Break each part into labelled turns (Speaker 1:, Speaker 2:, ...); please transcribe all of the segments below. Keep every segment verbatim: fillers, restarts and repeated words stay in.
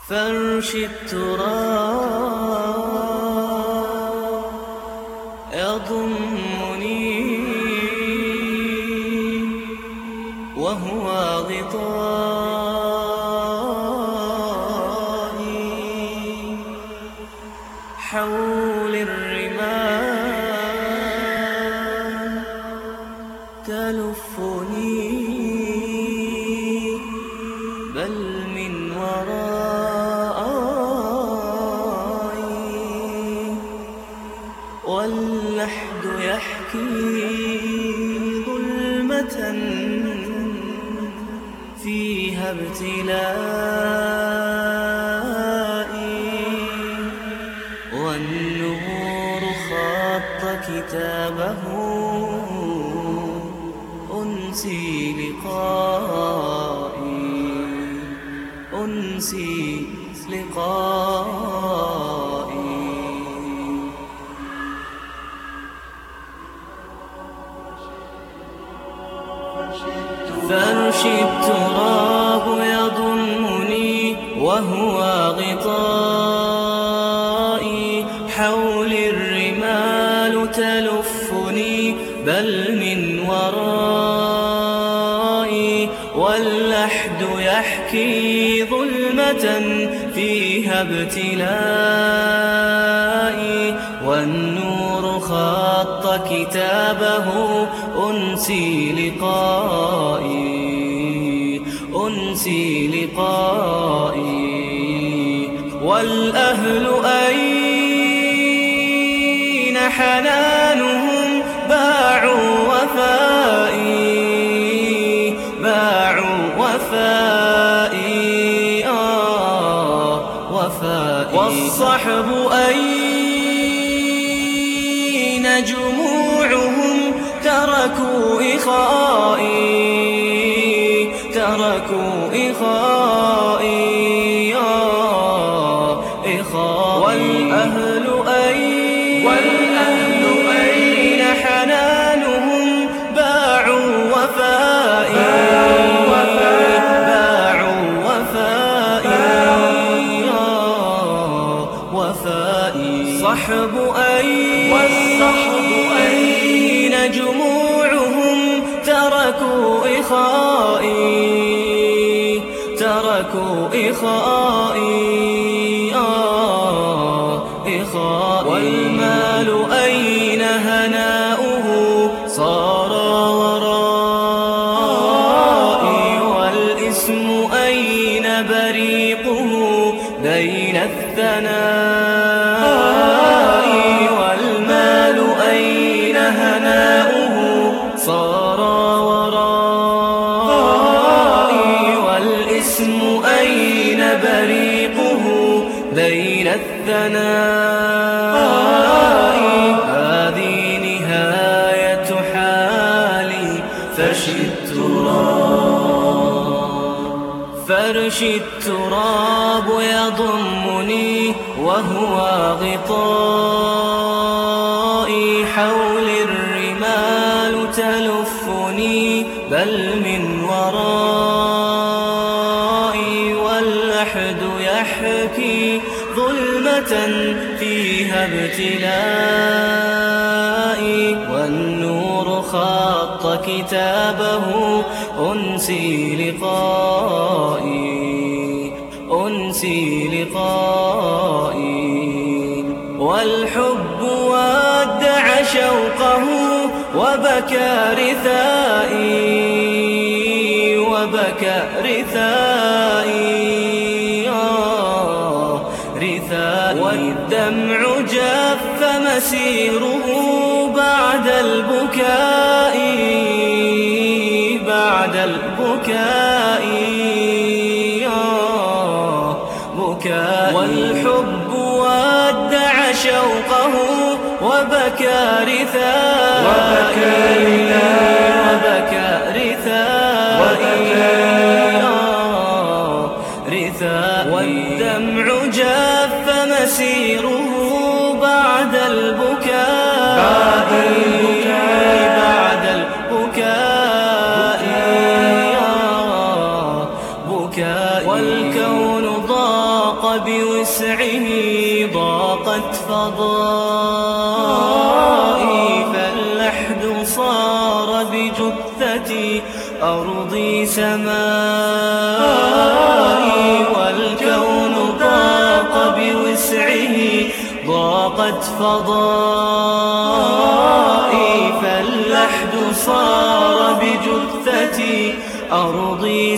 Speaker 1: فرش التراب يضمني وهو غطائي حول الرمال تلفني بل من ورائي واللحد يحكي ظلمة فيها ابتلائي والنور خط كتابه أنسي لقائي أنسي لقائي فرش التراب يضمني وهو غطائي حول الرمال تلفني بل من ورائي واللحد يحكي ظلمة فيها ابتلائي والنور خط كتابه أنسي لقائي أنسي لقائي والأهل أين حنانهم باعوا وفائي باعوا وفائي آه وفائي والصحب أين جموعهم تركوا إخائي تركوا إخائي آه إخائي والأهل أين والأهل أين حنانهم باعوا وفائي باعوا وفائي آه وفائي صحب أين والصحب أين جموعهم تركوا إخائي تركوا إخائي آه إخائي والمال أين هناؤه صار ورائي والاسم أين بريقه بين الثناء والمال أين هناؤه صار ورائي والاسم أين بريقه بين الثناء هذه نهاية حالي فرش التراب فرش التراب يضمني وهو غطائي حول الرمال تلفني بل من ورائي واللحد يحكي ظلمة فيها ابتلائي والنور خط كتابه أنسي لقائي أنسي لقائي والحب ودع شوقه وبكى رثائي وبكى رثائي آه رثائي والدمع جف مسيره بعد البكاء بعد البكاء آه بكاء والحب ودع شوقه وبكى رثائي وبكى رثائي رثائي والدمع جف مسيره بعد البكاء بعد البكاء بعد البكاء بكاء والكون ضاق بوسعه ضاقت فضائي، فاللحد صار بجثتي أرضي سمائي، والكون ضاق بوسعه ضاقت فضائي، فاللحد صار بجثتي أرضي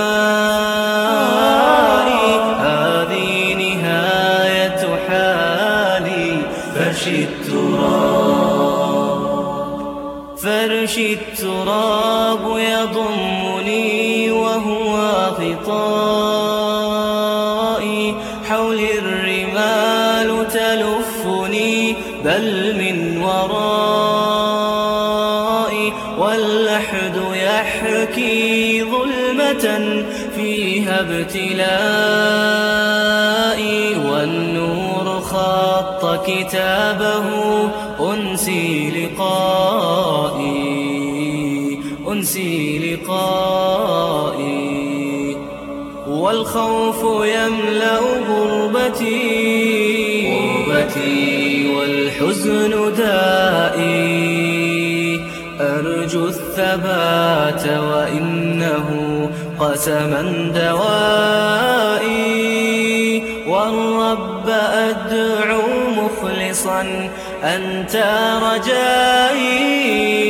Speaker 1: سمائي. هذه نهاية حالي، فرشي التراب فرشي التراب يضمني وهو غطائي، حولي الرمال تلفني بل من ورائي، واللحد يحكي ظلمة فيها ابتلائي، والنور خط كتابه أنسي لقائي أنسي لقائي، والخوف يملأ غربتي غربتي والحزن دائي، أرجو الثبات وإنه قسما دوائي، والرب أدعو مخلصا أنت رجائي،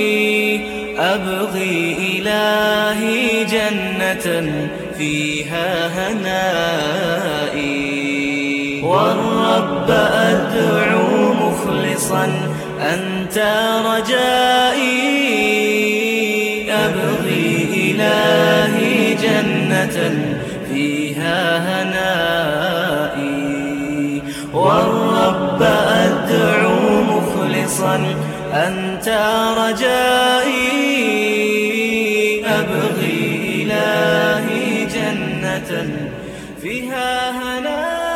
Speaker 1: أبغي إلهي جنة فيها هنائي، والرب أدعو مخلصا أنت رجائي، أبغي إلهي جنة فيها هنائي، والرب أدعو مخلصا أنت رجائي، أبغي إلهي جنة فيها هنائي.